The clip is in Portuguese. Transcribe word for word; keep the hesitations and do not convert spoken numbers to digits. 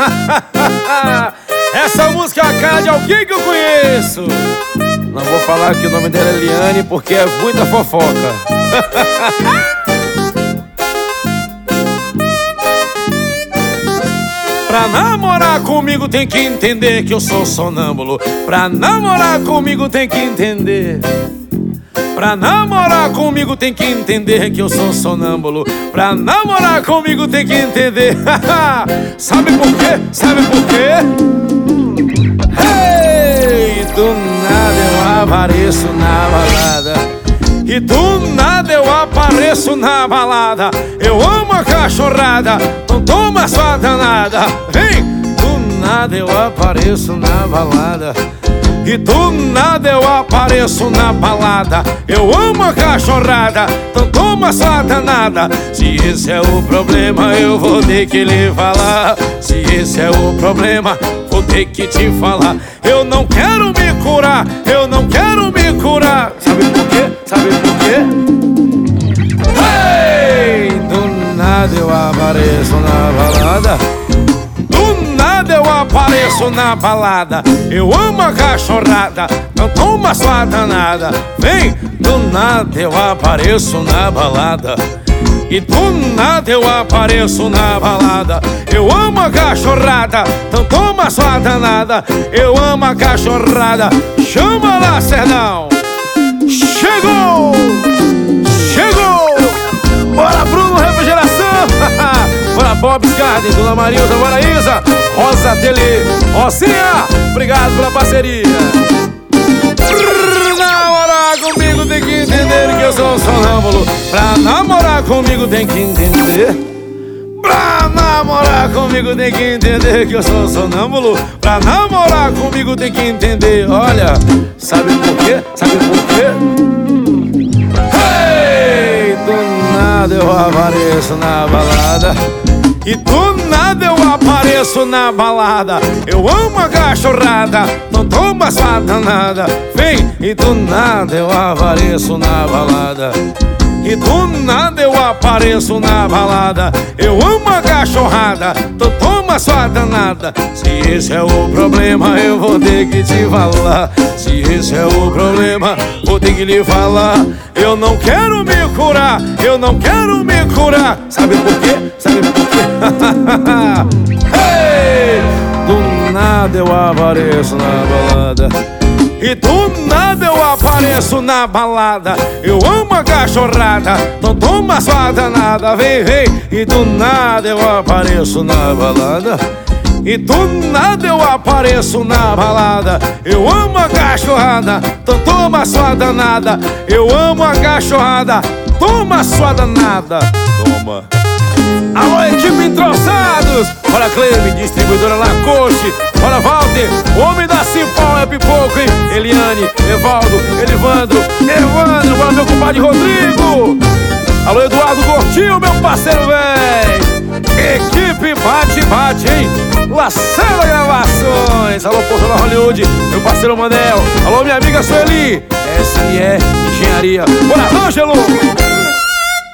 Essa música é a cara de alguém que eu conheço. Não vou falar que o nome dela é Eliane, porque é muita fofoca. Pra namorar comigo tem que entender que eu sou sonâmbulo. Pra namorar comigo tem que entender. Pra namorar comigo tem que entender que eu sou sonâmbulo. Pra namorar comigo tem que entender. Sabe por quê? Sabe por quê? Hey! Do nada eu apareço na balada. E do nada eu apareço na balada. Eu amo a cachorrada, não toma sua danada. Vem! Do nada eu apareço na balada. E do nada eu apareço na balada. Eu amo a cachorrada, então toma sua danada. Se esse é o problema, eu vou ter que lhe falar. Se esse é o problema, vou ter que te falar. Eu não quero me curar, eu não quero me curar. Sabe por quê? Sabe por quê? Hey! Do nada eu apareço na balada. Do nada eu apareço na balada. Eu amo a cachorrada, não toma sua danada. Vem! Do nada eu apareço na balada. E do nada eu apareço na balada. Eu amo a cachorrada, então toma sua danada. Eu amo a cachorrada. Chama lá, Serdão. Chegou! Chegou! Bora, Bruno, refrigeração! Bora, Bob Garden, Dona Marilza, bora, Isa, Rosa Tele, Rocinha, obrigado pela parceria. Namorar comigo tem que entender que eu sou sonâmbulo. Pra namorar comigo tem que entender. Pra namorar comigo tem que entender que eu sou sonâmbulo. Pra namorar comigo tem que entender. Olha, sabe por quê? Sabe por quê? Hey! Do nada eu apareço na balada. E do nada eu apareço na balada. Eu amo a cachorrada, não toma sua danada. Vem! E do nada eu apareço na balada. E do nada eu apareço na balada. Eu amo a cachorrada, então toma sua danada. Se esse é o problema, eu vou ter que te falar. Se esse é o problema, vou ter que lhe falar. Eu não quero me curar, eu não quero me curar. Sabe por quê? Sabe por quê? Hey! Do nada eu apareço na balada. E do nada eu apareço na balada. Eu amo a cachorrada, não toma sua danada. Vem, vem. E do nada eu apareço na balada. E do nada eu apareço na balada. Eu amo a cachorrada, então toma sua danada. Eu amo a cachorrada, toma sua danada. Toma. Alô, equipe Entroçados. Bora, Cleme, distribuidora Lacoste. Bora, Walter, homem da Cipó é pipoco, hein? Eliane, Evaldo, Elivandro, Evandro. Bora, meu compadre Rodrigo. Alô, Eduardo Gortinho, meu parceiro, véi. Equipe Bate Bate, hein? Lacela Gravações. Alô, Porto Hollywood, meu parceiro Manel. Alô, minha amiga Sueli, S M E Engenharia. Bora, Ângelo.